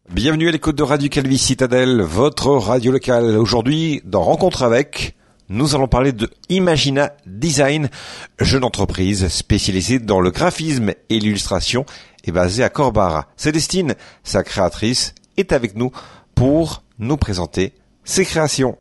Bienvenue à l'écoute de Radio Calvi Citadelle, votre radio locale. Aujourd'hui, dans Rencontre avec, nous allons parler de Imagina Design, jeune entreprise spécialisée dans le graphisme et l'illustration et basée à Corbar. Célestine, sa créatrice, est avec nous pour nous présenter ses créations.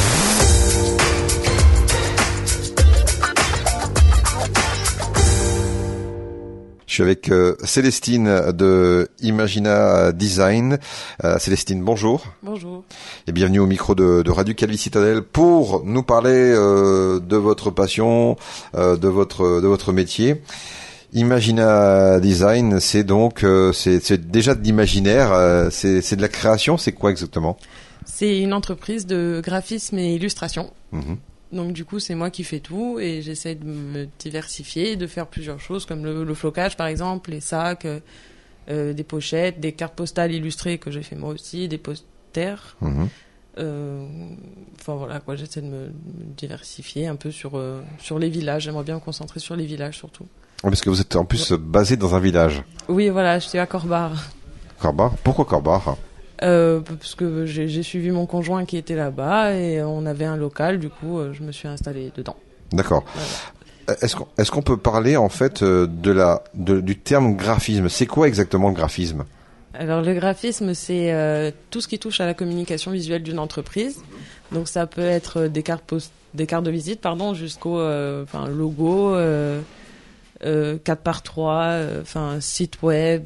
Je suis avec Célestine de Imagina Design. Célestine, bonjour. Bonjour. Et bienvenue au micro de Radio Calvi Citadelle pour nous parler de votre passion, de votre métier. Imagina Design, c'est donc c'est déjà de l'imaginaire, c'est de la création, c'est quoi exactement ? C'est une entreprise de graphisme et illustration. Mm-hmm. Donc du coup, c'est moi qui fais tout et j'essaie de me diversifier, de faire plusieurs choses comme le flocage par exemple, les sacs, des pochettes, des cartes postales illustrées que j'ai fait moi aussi, des posters. Mm-hmm. Enfin voilà quoi, j'essaie de me diversifier un peu sur les villages. J'aimerais bien me concentrer sur les villages surtout. Parce que vous êtes en plus basé dans un village. Oui voilà, je suis à Corbar. Corbar ? Pourquoi Corbar ? Parce que j'ai suivi mon conjoint qui était là-bas et on avait un local, du coup je me suis installée dedans. D'accord. Voilà. Est-ce qu'on peut parler en fait du terme graphisme ? C'est quoi exactement le graphisme ? Alors le graphisme, c'est tout ce qui touche à la communication visuelle d'une entreprise. Donc ça peut être des cartes de visite, jusqu'au logo, 4x3, site web,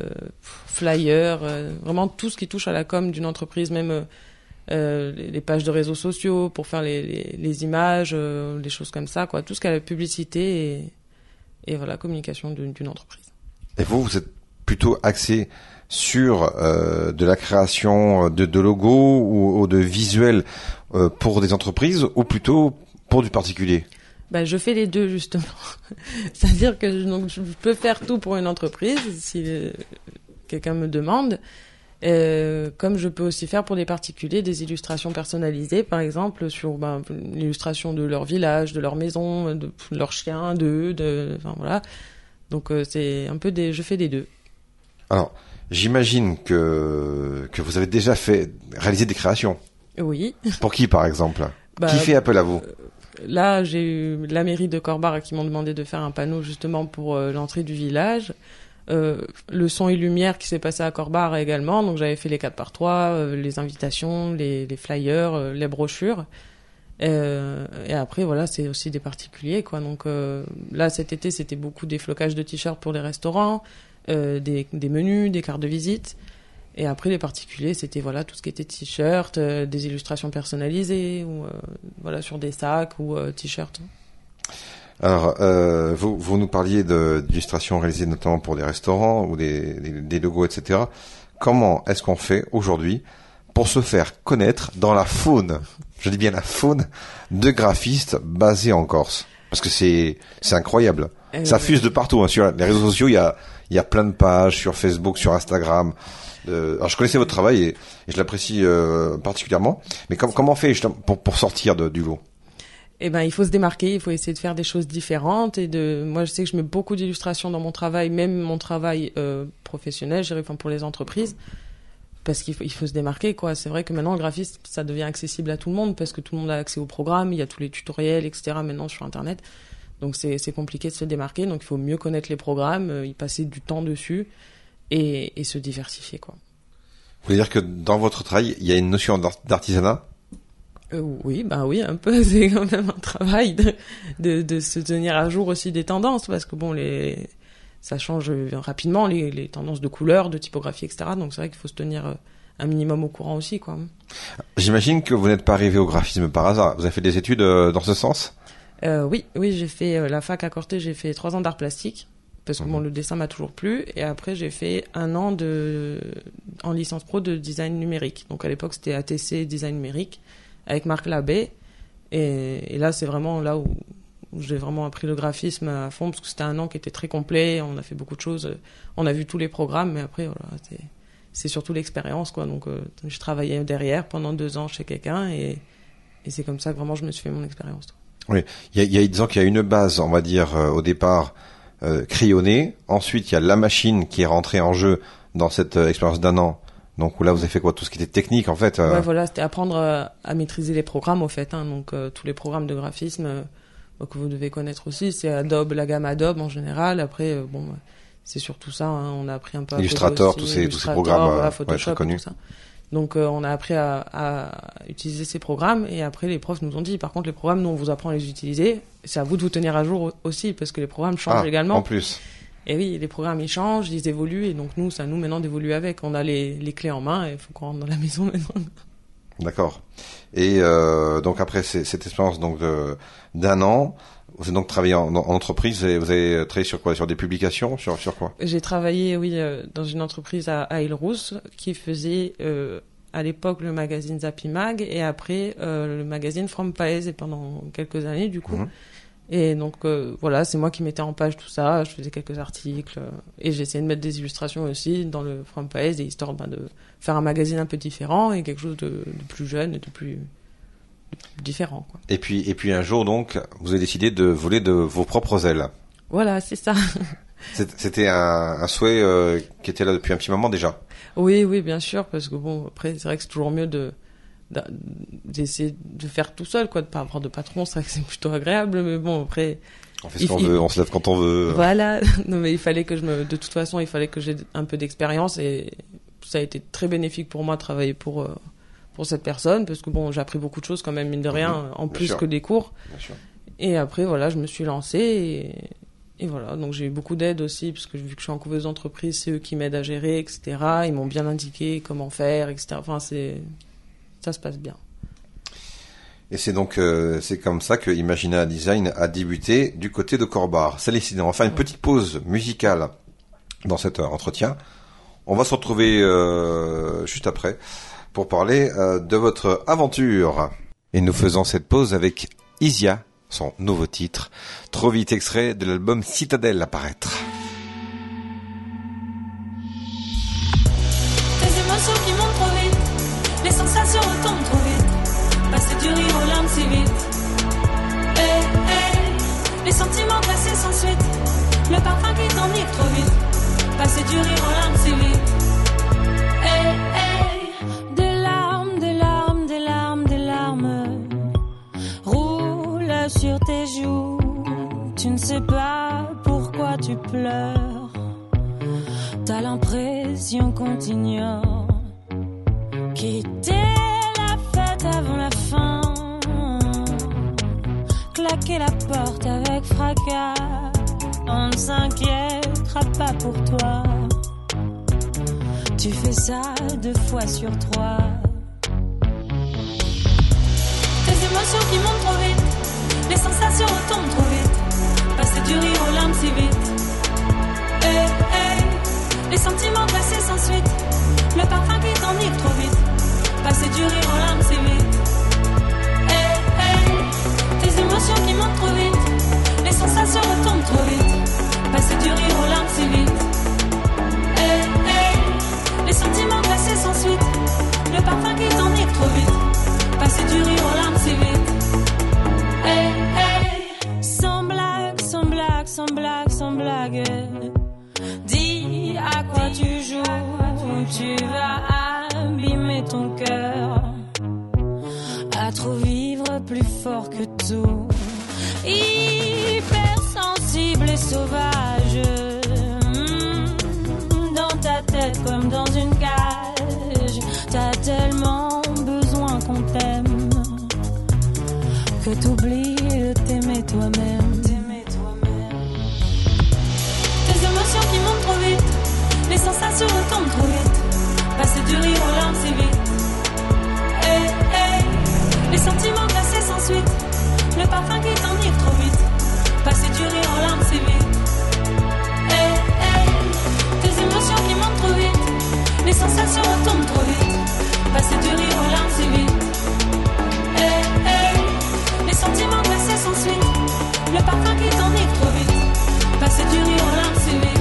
flyer, vraiment tout ce qui touche à la com d'une entreprise, même les pages de réseaux sociaux pour faire les images, les choses comme ça, quoi. Tout ce qui est la publicité et voilà, communication d'une entreprise. Et vous êtes plutôt axé sur de la création de logos ou de visuels pour des entreprises ou plutôt pour du particulier ? Je fais les deux justement. C'est-à-dire que je peux faire tout pour une entreprise si quelqu'un me demande, comme je peux aussi faire pour des particuliers des illustrations personnalisées, par exemple sur l'illustration de leur village, de leur maison, de leur chien, voilà. Donc c'est un peu je fais les deux. Alors, j'imagine que vous avez déjà réalisé des créations. Oui. Pour qui par exemple ? Qui fait appel à vous ? Là, j'ai eu la mairie de Corbar qui m'ont demandé de faire un panneau justement pour l'entrée du village. Le son et lumière qui s'est passé à Corbar également. Donc j'avais fait les 4x3, les invitations, les flyers, les brochures. Et après, voilà, c'est aussi des particuliers, quoi. Donc là, cet été, c'était beaucoup des flocages de t-shirts pour les restaurants, des menus, des cartes de visite. Et après, les particuliers, c'était voilà tout ce qui était t-shirt, des illustrations personnalisées, ou voilà sur des sacs ou t-shirts. Alors, vous nous parliez d'illustrations réalisées notamment pour des restaurants ou des logos, etc. Comment est-ce qu'on fait aujourd'hui pour se faire connaître dans la faune, je dis bien la faune, de graphistes basés en Corse ? Parce que c'est incroyable. Ça fuse de partout, hein. Sur les réseaux sociaux, il y a plein de pages sur Facebook, sur Instagram. Alors je connaissais votre travail et je l'apprécie particulièrement. Mais comment on fait justement pour sortir du lot ? Il faut se démarquer, il faut essayer de faire des choses différentes moi je sais que je mets beaucoup d'illustrations dans mon travail, même mon travail professionnel, pour les entreprises, parce qu'il faut se démarquer, quoi. C'est vrai que maintenant le graphisme ça devient accessible à tout le monde parce que tout le monde a accès au programme, il y a tous les tutoriels, etc. maintenant sur internet. Donc c'est compliqué de se démarquer, donc il faut mieux connaître les programmes, y passer du temps dessus. Et se diversifier, quoi. Vous voulez dire que dans votre travail, il y a une notion d'artisanat ? Oui, un peu. C'est quand même un travail de se tenir à jour aussi des tendances, parce que ça change rapidement, les tendances de couleurs, de typographie, etc. Donc c'est vrai qu'il faut se tenir un minimum au courant aussi, quoi. J'imagine que vous n'êtes pas arrivé au graphisme par hasard. Vous avez fait des études dans ce sens ? Oui, j'ai fait la fac à Corté, j'ai fait 3 ans d'art plastique. Parce que le dessin m'a toujours plu. Et après, j'ai fait 1 an en licence pro de design numérique. Donc à l'époque, c'était ATC design numérique avec Marc Labbé. Et là, c'est vraiment là où j'ai vraiment appris le graphisme à fond, parce que c'était 1 an qui était très complet. On a fait beaucoup de choses. On a vu tous les programmes, mais après, voilà, c'est surtout l'expérience, quoi. Donc je travaillais derrière pendant 2 ans chez quelqu'un et c'est comme ça que vraiment je me suis fait mon expérience. Oui, disons qu'il y a une base, on va dire, au départ, crayonné. Ensuite, il y a la machine qui est rentrée en jeu dans cette expérience d'1 an Donc là, vous avez fait quoi? Tout ce qui était technique, en fait. Ouais, voilà, c'était apprendre à maîtriser les programmes, au fait. Hein, donc tous les programmes de graphisme que vous devez connaître aussi, c'est Adobe, la gamme Adobe en général. Après, c'est surtout ça. Hein, on a appris un peu Illustrator, tous ces programmes, voilà, Photoshop, connus. tout ça. Donc on a appris à utiliser ces programmes, et après les profs nous ont dit, par contre les programmes, nous on vous apprend à les utiliser, c'est à vous de vous tenir à jour aussi, parce que les programmes changent également. En plus. Et oui, les programmes ils changent, ils évoluent, et donc nous, c'est à nous maintenant d'évoluer avec. On a les clés en main, et il faut qu'on rentre dans la maison maintenant. D'accord. Et donc après cette expérience donc d'un an, vous avez donc travaillé en entreprise, et vous avez travaillé sur quoi? Sur des publications, sur quoi? J'ai travaillé, dans une entreprise à Île-Rousse qui faisait à l'époque le magazine Zappy Mag, et après le magazine From Paese, et pendant quelques années du coup. Et donc voilà, c'est moi qui mettais en page tout ça, je faisais quelques articles, et j'essayais de mettre des illustrations aussi dans le From Paese, histoire de faire un magazine un peu différent et quelque chose de plus jeune et de plus différent, quoi. Et puis un jour donc, vous avez décidé de voler de vos propres ailes. Voilà, c'est ça. C'était un souhait qui était là depuis un petit moment déjà. Oui, bien sûr, parce que après c'est vrai que c'est toujours mieux d'essayer de faire tout seul, quoi, de pas avoir de patron. C'est vrai que c'est plutôt agréable, mais bon, après on fait ce qu'on veut, on se lève quand on veut. Voilà. Non, mais il fallait que de toute façon, il fallait que j'ai un peu d'expérience, et ça a été très bénéfique pour moi de travailler pour cette personne, parce que j'ai appris beaucoup de choses quand même, mine de rien, en plus que des cours. Bien sûr. Et après, voilà, je me suis lancée, et voilà. Donc j'ai eu beaucoup d'aide aussi, parce que vu que je suis en couveuse d'entreprise, c'est eux qui m'aident à gérer, etc. Ils m'ont bien indiqué comment faire, etc. Enfin, ça se passe bien. Et c'est donc c'est comme ça que Imagina Design a débuté du côté de Corbar. C'est décidé. On va faire une petite pause musicale dans cet entretien. On va se retrouver juste après pour parler de votre aventure. Et nous faisons cette pause avec Isia, son nouveau titre, Trop vite, extrait de l'album Citadelle à paraître. Tes émotions qui montent trop vite, les sensations retombent trop vite, passer du rire aux larmes si vite. Les sentiments glacés sans suite, le parfum qui t'enivre trop vite, passer du rire aux larmes si vite. Des larmes, des larmes, des larmes, des larmes roulent sur tes joues. Tu ne sais pas pourquoi tu pleures. T'as l'impression qu'on t'ignore. Quitter la fête avant la fin, claquer la porte avec fracas. On ne s'inquiétera pas pour toi. Tu fais ça 2 fois sur 3. Tes émotions qui montent trop vite, les sensations retombent trop vite, passer du rire aux larmes si vite. Les sentiments glacés sans suite, le parfum qui t'enivre trop vite, passer du rire aux larmes si vite. Tes émotions qui montent trop vite, les sensations retombent trop vite, passer du rire aux larmes si vite. Les sentiments glacés sans suite, le parfum qui t'enivre trop vite, passer du rire aux larmes si vite. Sans blague, sans blague, sans blague, sans blague, dis à quoi tu joues, tu vas abîmer ton cœur, à trop vivre plus fort que tout, hypersensible et sauvage, dans ta tête comme dans une cage, t'as tellement besoin qu'on t'aime, que t'oublies de t'aimer toi-même. Tes émotions qui montent trop vite, les sensations retombent trop vite, passer du rire aux larmes si vite. Les sentiments glacés sans suite, le parfum qui t'enivre trop vite, passer du rire aux larmes si vite. Tes émotions qui montent trop vite, les sensations retombent trop vite, passer du rire aux larmes si vite. Les sentiments glacés sans suite, le parfum qui t'enivre trop vite, passer du rire aux larmes si vite.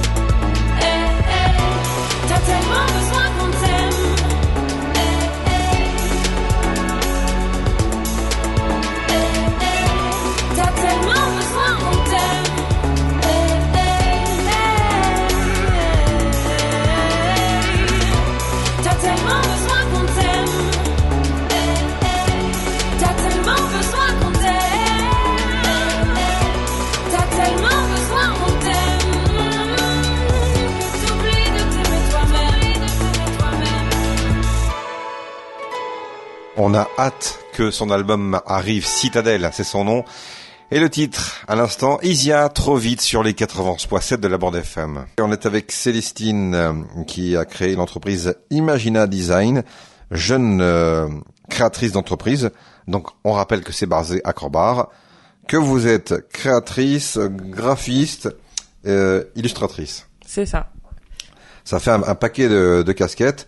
T'as tellement besoin qu'on t'aime. T'as tellement besoin qu'on t'aime. On a hâte que son album arrive, Citadelle, c'est son nom. Et le titre, à l'instant, Isia, trop vite sur les 91.7 de la bande FM. Et on est avec Célestine, qui a créé l'entreprise Imagina Design, jeune créatrice d'entreprise. Donc, on rappelle que c'est basé à Corbar, que vous êtes créatrice, graphiste, illustratrice. C'est ça. Ça fait un paquet de casquettes.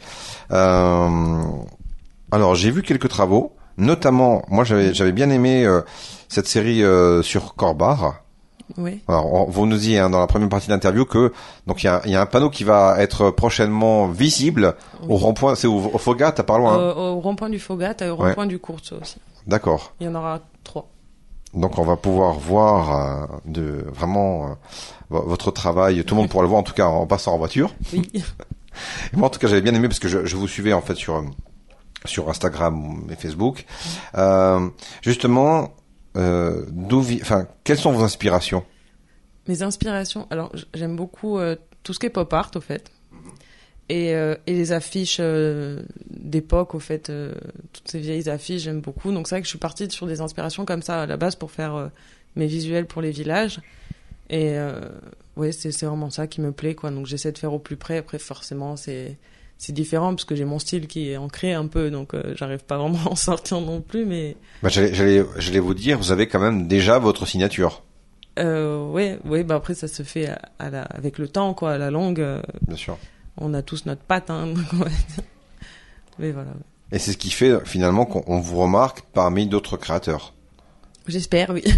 Alors, j'ai vu quelques travaux, notamment, moi j'avais bien aimé cette série sur Corbar. Oui. Alors, vous nous dites dans la première partie de l'interview que donc il y a un panneau qui va être prochainement visible au rond-point. C'est au Fogat, t'as pas loin. Au rond-point du Fogat et au rond-point du Courte aussi. D'accord. Il y en aura 3. Donc on va pouvoir voir vraiment votre travail. Tout le monde pourra le voir, en tout cas en passant en voiture. Oui. Et moi, en tout cas, j'avais bien aimé parce que je vous suivais en fait sur Instagram et Facebook. Justement, quelles sont vos inspirations? Mes inspirations, alors j'aime beaucoup tout ce qui est pop art au fait, et les affiches d'époque au fait, toutes ces vieilles affiches j'aime beaucoup. Donc c'est vrai que je suis partie sur des inspirations comme ça à la base pour faire mes visuels pour les villages. Et ouais, c'est vraiment ça qui me plaît, quoi. Donc j'essaie de faire au plus près. Après forcément c'est différent parce que j'ai mon style qui est ancré un peu, donc j'arrive pas vraiment à en sortir non plus, mais... J'allais vous dire, vous avez quand même déjà votre signature. Ouais, bah après ça se fait avec le temps, quoi, à la longue. Bien sûr. On a tous notre patte, hein, donc on va dire. Mais voilà. Et c'est ce qui fait finalement qu'on vous remarque parmi d'autres créateurs. J'espère, oui.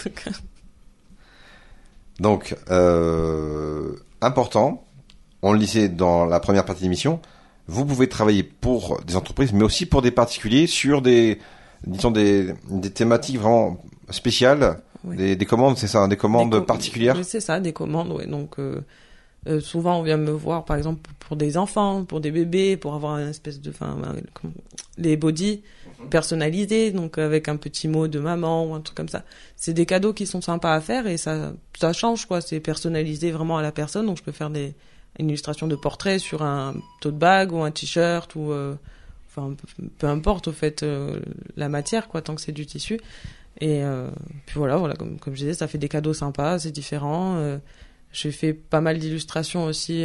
Donc, important, on le disait dans la première partie de l'émission, vous pouvez travailler pour des entreprises, mais aussi pour des particuliers sur des thématiques vraiment spéciales, oui. Des commandes, c'est ça, des commandes particulières. Oui, c'est ça, des commandes, ouais. Donc, souvent on vient me voir, par exemple, pour des enfants, pour des bébés, pour avoir une espèce de, les body personnalisés, donc avec un petit mot de maman ou un truc comme ça. C'est des cadeaux qui sont sympas à faire et ça change, quoi. C'est personnalisé vraiment à la personne, donc je peux faire une illustration de portrait sur un tote bag ou un t-shirt ou peu importe au fait la matière, quoi, tant que c'est du tissu. Et puis voilà, comme je disais, ça fait des cadeaux sympas, c'est différent. J'ai fait pas mal d'illustrations aussi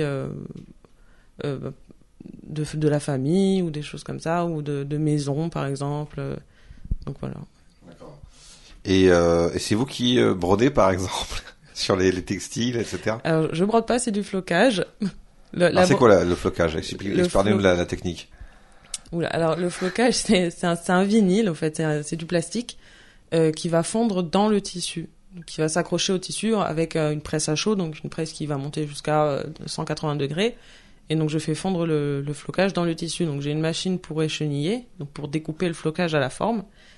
de la famille ou des choses comme ça, ou de maisons par exemple. Donc voilà. D'accord. Et c'est vous qui brodez par exemple sur les textiles, etc. Alors je brode pas, c'est du flocage. C'est quoi le flocage? Expliquez-nous la technique. Oula, alors le flocage c'est un vinyle en fait, c'est du plastique qui va fondre dans le tissu, qui va s'accrocher au tissu avec une presse à chaud, donc une presse qui va monter jusqu'à 180 degrés. Et donc je fais fondre le flocage dans le tissu. Donc j'ai une machine pour écheniller, donc pour découper le flocage à la forme.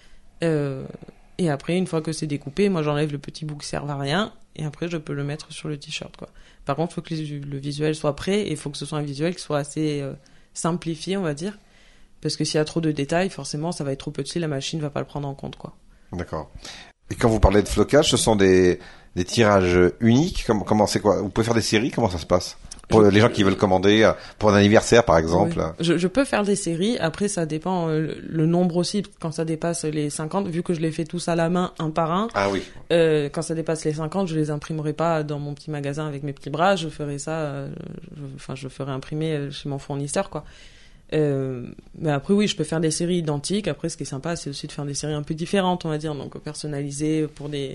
Et après, une fois que c'est découpé, moi j'enlève le petit bout qui sert à rien, et après je peux le mettre sur le t-shirt, quoi. Par contre, il faut que le visuel soit prêt, et il faut que ce soit un visuel qui soit assez simplifié, on va dire. Parce que s'il y a trop de détails, forcément ça va être trop petit, la machine va pas le prendre en compte, quoi. D'accord. Et quand vous parlez de flocage, ce sont des tirages uniques? Comment c'est quoi? Vous pouvez faire des séries? Comment ça se passe? Pour les gens qui veulent commander pour un anniversaire, par exemple. Oui. Je peux faire des séries. Après, ça dépend le nombre aussi. Quand ça dépasse les 50, vu que je les fais tous à la main, un par un. Ah oui. Quand ça dépasse les 50, je les imprimerai pas dans mon petit magasin avec mes petits bras. Je ferai ça. Je ferai imprimer chez mon fournisseur, quoi. Mais après, oui, je peux faire des séries identiques. Après, ce qui est sympa, c'est aussi de faire des séries un peu différentes, on va dire. Donc, personnalisées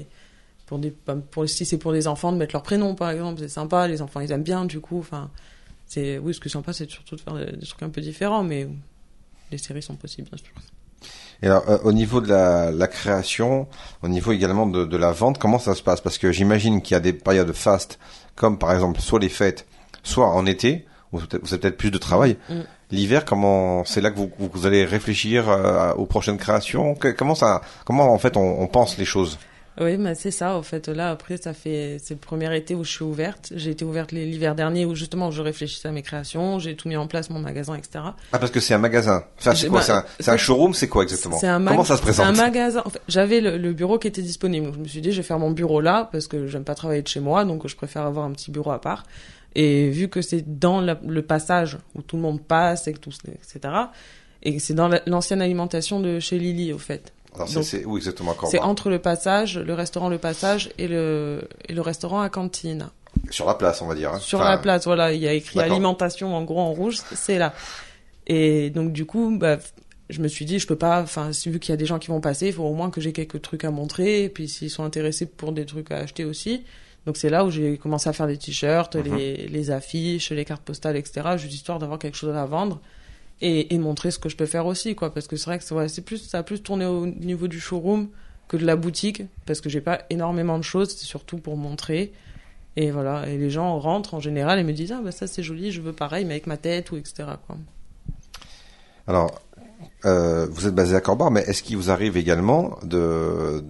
si c'est pour des enfants, de mettre leur prénom, par exemple, c'est sympa, les enfants ils aiment bien, du coup, ce qui est sympa, c'est surtout de faire des trucs un peu différents, mais les séries sont possibles, bien sûr. Et alors, au niveau de la création, au niveau également de la vente, comment ça se passe? Parce que j'imagine qu'il y a des périodes fastes, comme par exemple, soit les fêtes, soit en été, où vous avez peut-être plus de travail. L'hiver, c'est là que vous allez réfléchir aux prochaines créations? Comment en fait on pense les choses? Oui, c'est ça, en fait. Là, après, c'est le premier été où je suis ouverte. J'ai été ouverte l'hiver dernier où, justement, je réfléchissais à mes créations. J'ai tout mis en place, mon magasin, etc. Ah, parce que c'est un magasin. Enfin, c'est quoi? C'est un showroom? C'est quoi exactement? Comment ça se présente? C'est un magasin. En fait, j'avais le bureau qui était disponible. Donc, je me suis dit, je vais faire mon bureau là parce que j'aime pas travailler de chez moi. Donc, je préfère avoir un petit bureau à part. Et vu que c'est dans le passage où tout le monde passe, et tout, etc., Et c'est dans l'ancienne alimentation de chez Lily, au fait. Alors Donc, c'est où exactement encore c'est entre le Passage, le restaurant Le Passage et le restaurant à cantine. Sur la place, on va dire. Hein. Sur la place, voilà, il y a écrit d'accord. alimentation en gros en rouge, c'est là. Et donc du coup, bah, je me suis dit, je peux pas, enfin, vu qu'il y a des gens qui vont passer, il faut au moins que j'ai quelques trucs à montrer, et puis s'ils sont intéressés pour des trucs à acheter aussi. Donc c'est là où j'ai commencé à faire des t-shirts, les affiches, les cartes postales, etc., juste histoire d'avoir quelque chose à vendre et montrer ce que je peux faire aussi, quoi. Parce que c'est vrai que ça a plus tourné au niveau du showroom que de la boutique, parce que j'ai pas énormément de choses, c'est surtout pour montrer. Et voilà, et les gens rentrent en général et me disent ah bah ça c'est joli, je veux pareil mais avec ma tête ou etc. quoi. Alors, vous êtes basé à Corbar, mais est-ce qu'il vous arrive également de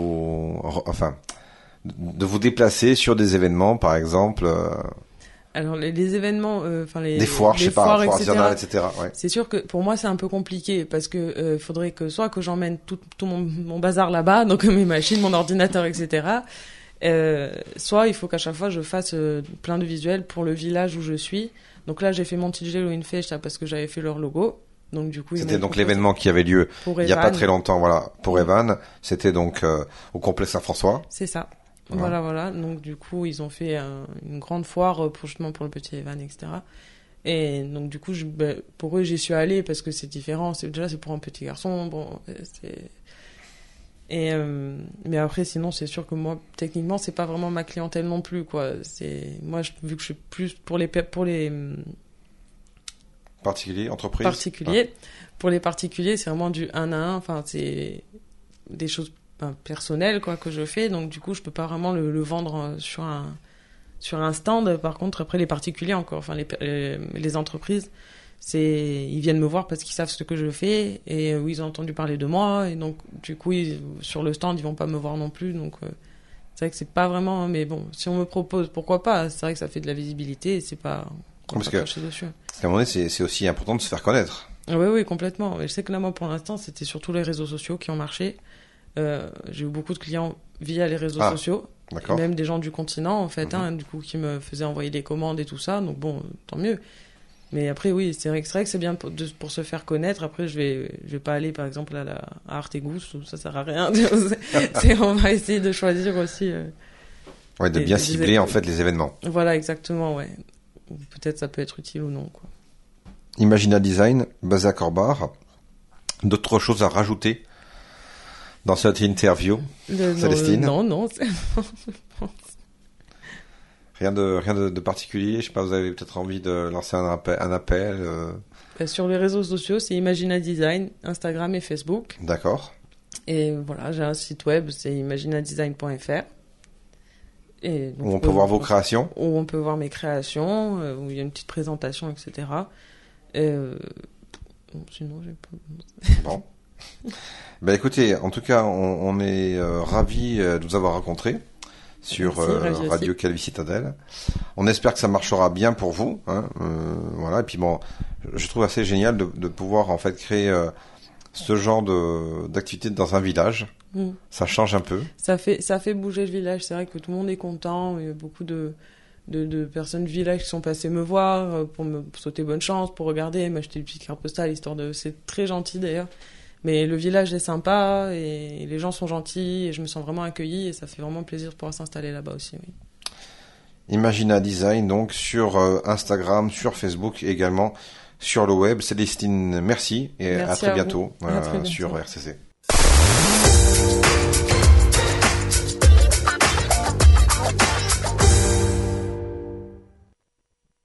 vous déplacer sur des événements, par exemple Alors les événements, des foires, je sais pas, foires artisanales, etc. Ouais. C'est sûr que pour moi c'est un peu compliqué parce que faudrait que soit que j'emmène tout mon bazar là-bas, donc mes machines, mon ordinateur, etc. Soit il faut qu'à chaque fois je fasse plein de visuels pour le village où je suis. Donc là j'ai fait mon TJ Halloween Fest parce que j'avais fait leur logo. Donc du coup c'était donc l'événement qui avait lieu il y a pas très longtemps, voilà, pour Evan. C'était donc au complexe Saint-François. C'est ça. Voilà. Donc du coup ils ont fait une grande foire justement pour le petit Evan, etc. Et donc du coup pour eux j'y suis allée parce que c'est différent. C'est pour un petit garçon. Bon c'est mais après sinon c'est sûr que moi techniquement c'est pas vraiment ma clientèle non plus quoi. Moi vu que je suis plus pour les particuliers. Pour les particuliers c'est vraiment du 1 à 1, enfin c'est des choses personnelles quoi que je fais, donc du coup je peux pas vraiment le vendre sur un stand. Par contre après les particuliers encore, enfin les entreprises, ils viennent me voir parce qu'ils savent ce que je fais et ils ont entendu parler de moi, et donc du coup sur le stand ils vont pas me voir non plus, donc c'est vrai que c'est pas vraiment, mais bon si on me propose pourquoi pas, c'est vrai que ça fait de la visibilité et c'est pas parce qu'à un moment donné c'est aussi important de se faire connaître. Oui complètement. Je sais que là moi pour l'instant c'était surtout les réseaux sociaux qui ont marché. J'ai eu beaucoup de clients via les réseaux sociaux, même des gens du continent en fait, du coup qui me faisaient envoyer des commandes et tout ça, donc bon tant mieux. Mais après oui c'est vrai que c'est bien pour se faire connaître. Après je vais pas aller par exemple à Artegus, ça sert à rien. On va essayer de choisir aussi de bien cibler en fait les événements. Voilà exactement, ouais. Peut-être ça peut être utile ou non quoi. Imagina Design basé à Corbar. D'autres choses à rajouter dans cette interview, Célestine? Non. Rien de particulier. Je sais pas, vous avez peut-être envie de lancer un appel. Sur les réseaux sociaux, c'est Imagina Design, Instagram et Facebook. D'accord. Et voilà, j'ai un site web, c'est imaginadesign.fr. Et donc, où on peut voir vos créations. Où on peut voir mes créations, où il y a une petite présentation, etc. Sinon, j'ai pas... Bon. Ben écoutez, en tout cas, on est ravis de vous avoir rencontrés sur Radio Calvi Citadelle. On espère que ça marchera bien pour vous. Voilà. Et puis bon, je trouve assez génial de pouvoir en fait créer ce genre d'activité dans un village. Ça change un peu. Ça fait bouger le village. C'est vrai que tout le monde est content. Il y a beaucoup de personnes du village qui sont passées me voir pour me souhaiter bonne chance, pour regarder, m'acheter des petites cartes postales, c'est très gentil d'ailleurs. Mais le village est sympa et les gens sont gentils et je me sens vraiment accueillie et ça fait vraiment plaisir de pouvoir s'installer là-bas aussi. Oui. Imagina Design donc sur Instagram, sur Facebook et également sur le web. Célestine, merci et à très bientôt sur RCC.